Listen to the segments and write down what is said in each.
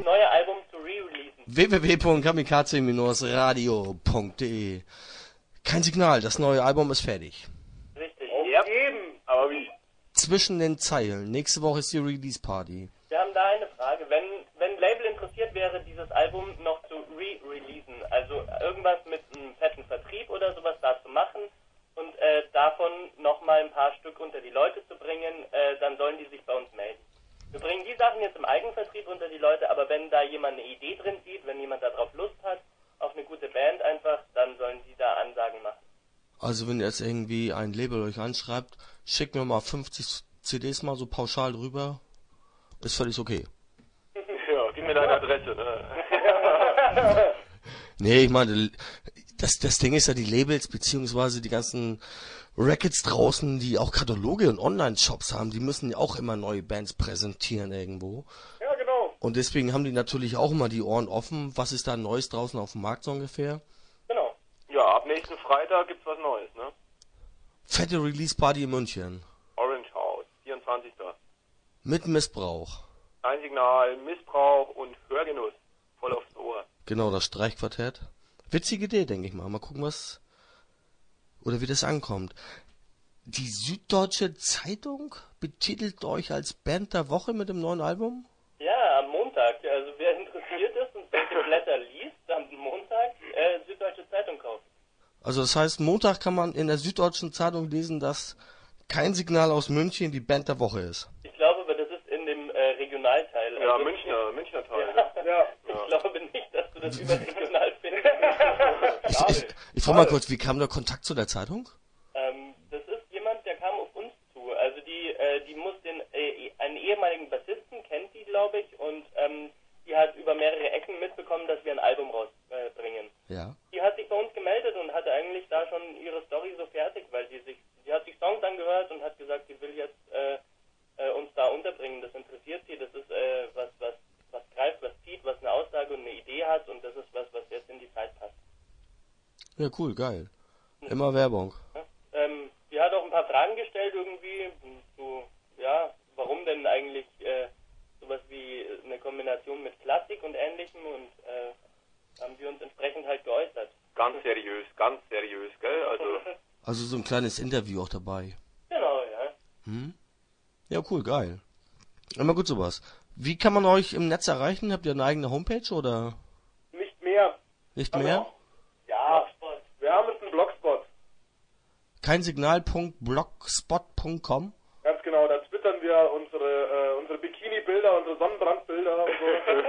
neue Album zu re-releasen. www.kamikaze-radio.de. Kein Signal, das neue Album ist fertig. Richtig. Eben. Aber wie? Zwischen den Zeilen. Nächste Woche ist die Release-Party. Wir haben da eine Frage. Wenn Label interessiert wäre, dieses Album noch zu re-releasen, also irgendwas mit einem fetten Vertrieb oder sowas da zu machen und davon nochmal ein paar Stück unter die Leute zu bringen, dann sollen die sich bei uns melden. Wir bringen die Sachen jetzt im Eigenvertrieb unter die Leute, aber wenn da jemand eine Idee drin sieht, wenn jemand da drauf Lust hat, auf eine gute Band einfach, dann sollen die da Ansagen machen. Also wenn jetzt irgendwie ein Label euch anschreibt, schickt mir mal 50 CDs mal so pauschal rüber, ist völlig okay. Ja, gib mir deine Adresse, ne? Nee, ich meine, das Ding ist ja, die Labels beziehungsweise die ganzen Records draußen, die auch Kataloge und Online-Shops haben, die müssen ja auch immer neue Bands präsentieren irgendwo. Ja, genau. Und deswegen haben die natürlich auch immer die Ohren offen. Was ist da Neues draußen auf dem Markt so ungefähr? Genau. Ja, ab nächsten Freitag gibt's was Neues, ne? Fette Release-Party in München. Orange House, 24. Mit Missbrauch. Ein Signal, Missbrauch und Hörgenuss. Voll aufs Ohr. Genau, das Streichquartett. Witzige Idee, denke ich mal. Mal gucken, wie das ankommt. Die Süddeutsche Zeitung betitelt euch als Band der Woche mit dem neuen Album? Ja, am Montag. Also wer interessiert ist und solche Blätter liest, am Montag Süddeutsche Zeitung kaufen. Also das heißt, Montag kann man in der Süddeutschen Zeitung lesen, dass Kein Signal aus München die Band der Woche ist. Ich glaube, aber das ist in dem Regionalteil. Ja, Also, Münchner Teil. Ja. Ich glaube nicht, dass du das überregional findest. Ich frage mal kurz, wie kam der Kontakt zu der Zeitung? Das ist jemand, der kam auf uns zu. Also die muss einen ehemaligen Bassisten, kennt die, glaube ich, und die hat über mehrere Ecken mitbekommen, dass wir ein Album rausbringen. Ja. Die hat sich bei uns gemeldet und hatte eigentlich da schon ihre Story so fertig, weil die hat sich Songs angehört und hat gesagt, sie will jetzt uns da unterbringen. Das interessiert sie, das ist was greift, was zieht, was eine Aussage und eine Idee hat und das ist was jetzt in die Zeit passt. Ja, cool, geil. Immer Werbung. Ja, die hat auch ein paar Fragen gestellt irgendwie, so, ja, warum denn eigentlich sowas wie eine Kombination mit Klassik und Ähnlichem und haben wir uns entsprechend halt geäußert. Ganz seriös, gell? Also so ein kleines Interview auch dabei. Genau, ja. Hm? Ja, cool, geil. Immer gut sowas. Wie kann man euch im Netz erreichen? Habt ihr eine eigene Homepage oder Nicht mehr. nicht mehr? Ja, wir haben jetzt einen Blogspot. Kein Signal.blogspot.com. Ganz genau, da twittern wir unsere Bikini-Bilder, unsere Sonnenbrandbilder und so.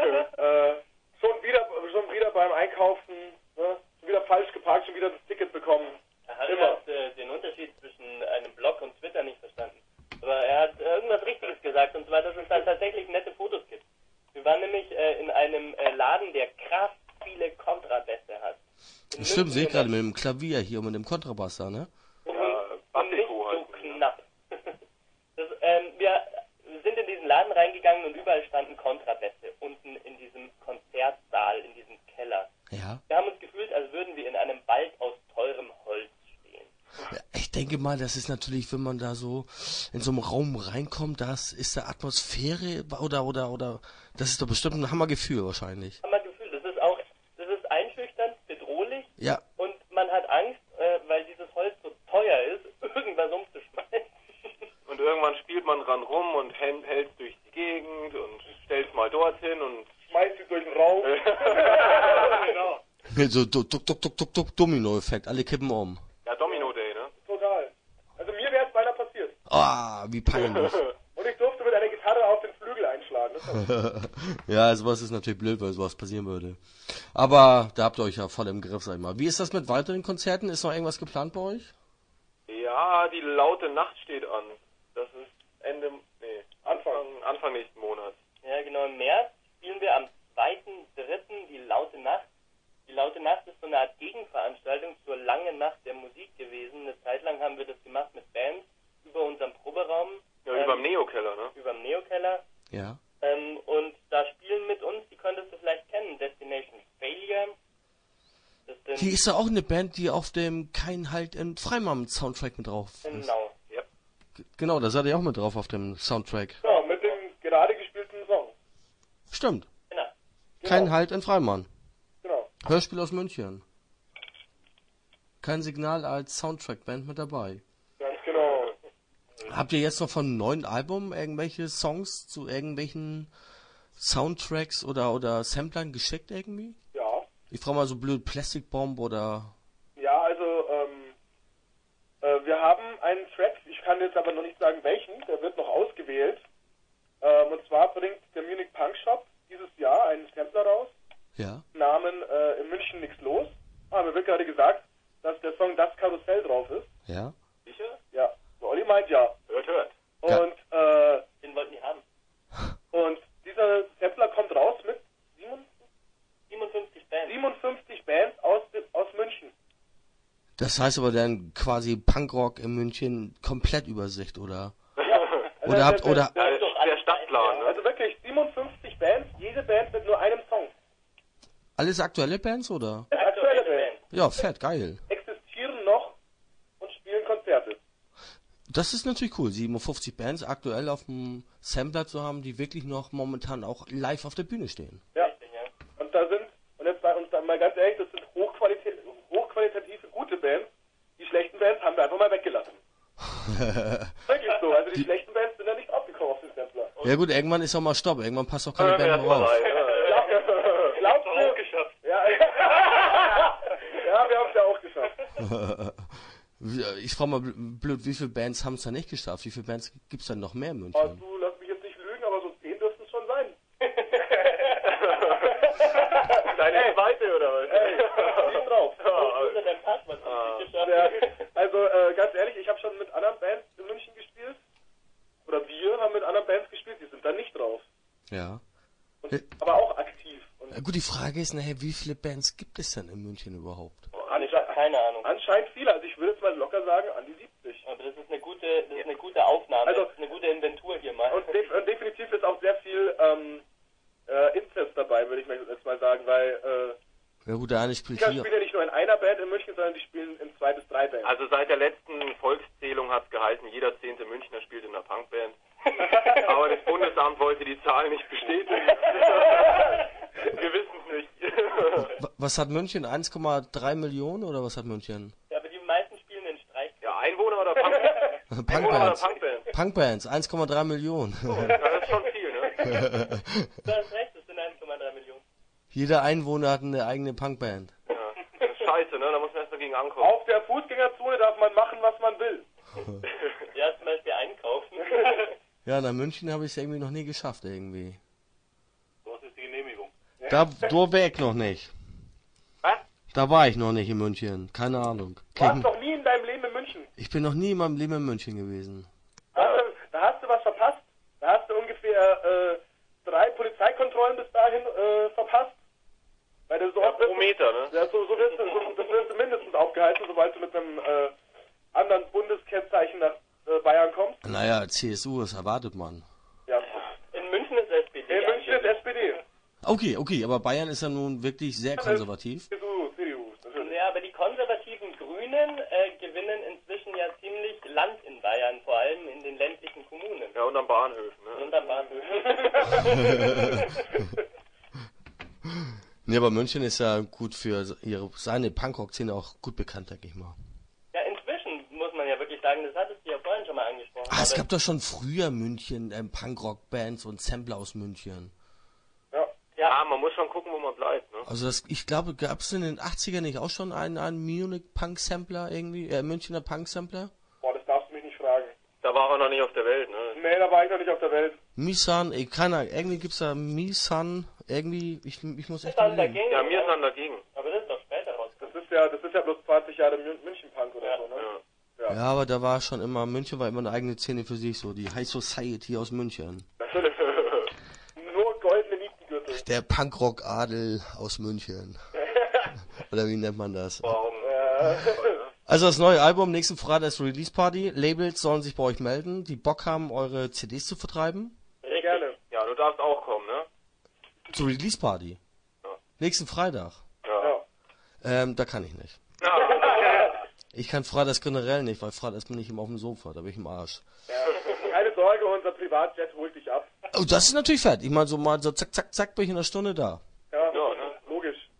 schon wieder beim Einkaufen, ne? Schon wieder falsch geparkt, schon wieder das Ticket bekommen. Harry hat den Unterschied zwischen einem Blog und Twitter nicht verstanden. Aber er hat irgendwas Richtiges gesagt, und zwar, dass es da tatsächlich nette Fotos gibt. Wir waren nämlich in einem Laden, der krass viele Kontrabässe hat. Stimmt, sehe ich gerade mit dem Klavier hier und mit dem Kontrabass da, ne? Und nicht so knapp. Wir sind in diesen Laden reingegangen und überall standen Kontrabässe unten in diesem Konzertsaal, in diesem Keller. Ja. Wir haben uns gefühlt, als würden wir in einem Wald aus teurem Holz stehen. Ja, ich denke mal, das ist natürlich, wenn man da so in so einem Raum reinkommt, das ist der Atmosphäre oder das ist doch bestimmt ein Hammergefühl wahrscheinlich. Hammergefühl, das ist einschüchternd, bedrohlich. Ja. Und man hat Angst, weil dieses Holz so teuer ist, irgendwas umzuschmeißen. Und irgendwann spielt man dran rum und hält durch die Gegend und stellt mal dorthin und schmeißt sie durch den Raum. Genau. So Domino-Effekt, alle kippen um. Ja, Domino Day, ne? Total. Also mir wäre es beinahe passiert. Ah, wie peinlich. Und ich durfte mit einer Gitarre auf den Flügel einschlagen. Ja, sowas ist natürlich blöd, weil sowas passieren würde. Aber da habt ihr euch ja voll im Griff, sag ich mal. Wie ist das mit weiteren Konzerten? Ist noch irgendwas geplant bei euch? Ja, die laute Nacht steht an. Das ist Anfang nächsten Monats. Ja, genau, im März spielen wir am 2.3. die Laute Nacht. Die Laute Nacht ist so eine Art Gegenveranstaltung zur langen Nacht der Musik gewesen. Eine Zeit lang haben wir das gemacht mit Bands über unserem Proberaum. Ja, überm Neokeller, ne? Überm Neokeller. Ja. Und da spielen mit uns, die könntest du vielleicht kennen, Destination Failure. Die ist ja auch eine Band, die auf dem Kein Halt in Freimann-Soundtrack mit drauf ist. Genau. Ja. Genau, da seid ihr auch mit drauf auf dem Soundtrack. Ja, mit dem gerade gespielten Song. Stimmt. Genau. Kein Halt in Freimann. Genau. Hörspiel aus München. Kein Signal als Soundtrack-Band mit dabei. Ganz genau. Habt ihr jetzt noch von einem neuen Album irgendwelche Songs zu irgendwelchen Soundtracks oder Samplern geschickt irgendwie? Ja. Ich frage mal so blöd Plastic Bomb oder... Ja, also, wir haben einen Track, ich kann jetzt aber noch nicht sagen welchen, der wird noch ausgewählt. Und zwar bringt der Munich Punk Shop dieses Jahr einen Sampler raus, Ja. Namen in München nichts los. Mir wird gerade gesagt, dass der Song Das Karussell drauf ist. Ja. Sicher? Ja, der Olli meint ja. Hört. Und, Den wollten die haben. und dieser Sampler kommt raus mit 57 Bands. 57 Bands aus München. Das heißt aber dann quasi Punkrock in München komplett Übersicht, oder? Also Oder habt, oder... Der Stadtplan, ne? Also wirklich 57 Bands, jede Band mit nur einem Song. Alles aktuelle Bands, oder? Aktuelle Bands Ja, fett, geil. existieren noch und spielen Konzerte. Das ist natürlich cool, 57 Bands aktuell auf dem Sampler zu haben, die wirklich noch momentan auch live auf der Bühne stehen. Ja. Und da sind, und jetzt mal ganz ehrlich, das sind hochqualitative, gute Bands. Die schlechten Bands haben wir einfach mal weggelassen. Wirklich so, also die schlechten Bands sind ja nicht aufgekommen auf den Sampler. Ja gut, irgendwann ist auch mal Stopp, irgendwann passt auch keine Band mehr rauf. Glaubst du? geschafft. Ja, ja, wir haben es ja auch geschafft. Ich frage mal blöd, wie viele Bands haben es da nicht geschafft? Wie viele Bands gibt es denn noch mehr in Oh, München? du lass mich jetzt nicht lügen, aber so 10 dürften es schon sein. Deine zweite, oder was? Lieb drauf. Unter der Pass, was haben die geschafft? Ja, also ganz ehrlich, ich habe schon mit anderen Bands in München gespielt. Oder wir haben mit anderen Bands gespielt, die sind da nicht drauf. Ja. Und, aber auch aktiv. Und Gut, die Frage ist nachher, wie viele Bands gibt es denn in München überhaupt? Keine Ahnung. anscheinend viele. Also ich würde jetzt mal locker sagen, an die 70. Aber das ist eine gute Aufnahme. Also- das ist eine gute Inventur hier mal. Und definitiv ist auch sehr viel Inzest dabei, würde ich jetzt mal sagen, weil Ja gut, der eine spielt die hier. spielen ja nicht nur in einer Band in München, sondern die spielen in 2 bis 3 Bands. Also seit der letzten Volkszählung hat es geheißen, jeder 10. Münchner spielt in einer Punkband. Aber das Bundesamt wollte die Zahl nicht bestätigen. Wir wissen es nicht. Was hat München? 1,3 Millionen oder was hat München? Ja, aber die meisten spielen den Streich. Ja, Einwohner oder Punkband? Einwohner oder Punkbands. Punkband? Punkbands, 1,3 Millionen. Das ist schon viel, ne? Du hast recht, das sind 1,3 Millionen. Jeder Einwohner hat eine eigene Punkband. Ja. Das ist scheiße, ne? Da muss man erst dagegen ankommen. Auf der Fußgängerzone darf man machen, was man will. Ja, zum Beispiel einkaufen. Ja, nach München habe ich es irgendwie noch nie geschafft, irgendwie. Was ist die Genehmigung? Da war ich noch nicht. Was? Da war ich noch nicht in München. Keine Ahnung. Du warst noch nie in deinem Leben in München. Ich bin noch nie in meinem Leben in München gewesen. Da hast du was verpasst. Da hast du ungefähr 3 Polizeikontrollen bis dahin verpasst. Weil du so Ja, oft pro Meter, ne? Ja, so wirst du mindestens aufgehalten, sobald du mit einem anderen Bundeskennzeichen nach Bayern kommst. Naja, CSU, was erwartet man? Ja. In München ist SPD. In München ist SPD. Okay, aber Bayern ist ja nun wirklich sehr konservativ. CDU, natürlich. Ja, aber die konservativen Grünen gewinnen inzwischen ja ziemlich Land in Bayern, vor allem in den ländlichen Kommunen. Ja, und am Bahnhöfen, ne? Und am Bahnhof. Nee, aber München ist ja gut für seine Punkrock-Szene auch gut bekannt, denke ich mal. Ja, inzwischen muss man ja wirklich sagen, das hattest du ja vorhin schon mal angesprochen. Es aber gab doch schon früher München Punkrock-Bands und Sampler aus München. Ja, man muss schon gucken, wo man bleibt, ne? Also ich glaube, gab es in den 80ern nicht auch schon einen Munich-Punk-Sampler irgendwie, Münchner Punk-Sampler? Boah, das darfst du mich nicht fragen. Da war er noch nicht auf der Welt, ne? Nee, da war ich noch nicht auf der Welt. Misan, irgendwie gibt's da Misan, irgendwie, ich muss echt dann überlegen. dagegen. Ja, wir sind dagegen. Aber das ist doch später rausgekommen. Das ist ja bloß 20 Jahre München-Punk oder so, ne? Ja. Ja, aber da war schon immer, München war immer eine eigene Szene für sich, so die High Society aus München. Nur goldene Nietengürtel. Der Punkrock-Adel aus München. Oder wie nennt man das? Warum? Also das neue Album, nächsten Freitag ist Release Party. Labels sollen sich bei euch melden, die Bock haben, eure CDs zu vertreiben. Gerne. Ja, du darfst auch kommen, ne? Zur Release Party. Ja. Nächsten Freitag. Ja. Da kann ich nicht. Ja. Ich kann freitags generell nicht, weil freitags bin ich immer auf dem Sofa, da bin ich im Arsch. Ja. Keine Sorge, unser Privatjet holt dich ab. Oh, das ist natürlich fett. Ich meine, so mal so zack, zack, zack, bin ich in einer Stunde da. Ja.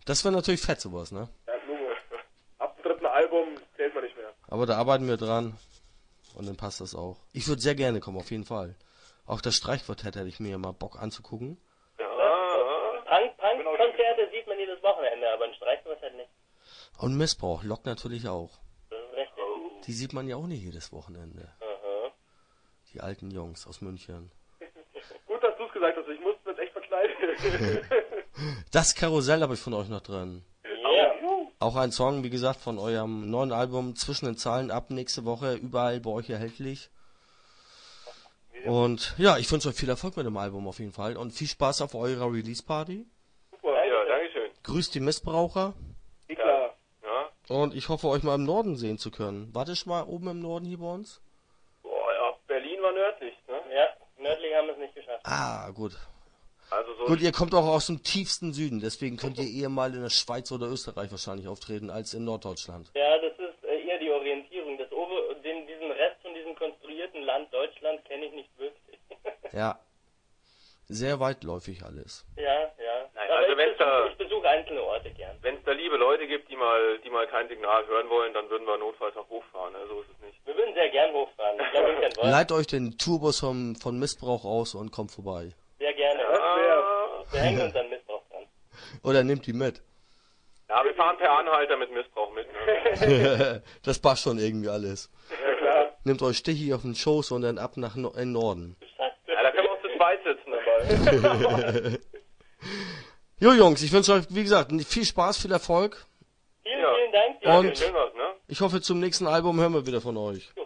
Das wäre natürlich fett, sowas, ne? Ja, Logo. Ab dem 3. Album zählt man nicht mehr. Aber da arbeiten wir dran. Und dann passt das auch. Ich würde sehr gerne kommen, auf jeden Fall. Auch das Streichquartett hätte ich mir mal Bock anzugucken. Punk-Konzerte sieht man jedes Wochenende, aber ein Streichquartett nicht. Und Missbrauch, Lok natürlich auch. Das ist richtig. Die sieht man ja auch nicht jedes Wochenende. Aha. Die alten Jungs aus München. Gut, dass du es gesagt hast. Ich musste mir jetzt echt verkleiden. Das Karussell habe ich von euch noch drin. Ja. Auch ein Song, wie gesagt, von eurem neuen Album Zwischen den Zeilen ab nächste Woche überall bei euch erhältlich. Und ja, ich wünsche euch viel Erfolg mit dem Album auf jeden Fall und viel Spaß auf eurer Release-Party. Super. Ja, dankeschön. Grüßt die Missbraucher Klar. Ja. und ich hoffe, euch mal im Norden sehen zu können. Wart ihr schon mal oben im Norden hier bei uns? Boah, ja, Berlin war nördlich, ne? Ja, nördlich haben wir es nicht geschafft. Ah, gut. Also so Gut, ihr kommt auch aus dem tiefsten Süden, deswegen könnt ihr eher mal in der Schweiz oder Österreich wahrscheinlich auftreten als in Norddeutschland. Ja, das ist eher die Orientierung. Diesen Rest von diesem konstruierten Land Deutschland kenne ich nicht wirklich. Ja. Sehr weitläufig alles. Ja. Nein, Aber also ich besuche einzelne Orte gern. wenn es da liebe Leute gibt, die mal kein Signal hören wollen, dann würden wir notfalls auch hochfahren, ne? So ist es nicht. Wir würden sehr gern hochfahren. Ich glaube, wir können wollen. Leiht euch den Tourbus von Missbrauch aus und kommt vorbei. Sehr gerne. Wir hängen uns an Missbrauch dran. Oder nehmt die mit. Ja, wir fahren per Anhalter mit Missbrauch mit, ne? Das passt schon irgendwie alles. Ja, klar. Nehmt euch Stichi auf den Schoß und dann ab nach in Norden. Ja, da können wir auch zu zweit sitzen dabei. Jo Jungs, ich wünsche euch, wie gesagt, viel Spaß, viel Erfolg. Vielen Ja. Dank. Und- Schön was, ne? Ich hoffe, zum nächsten Album hören wir wieder von euch. Jo,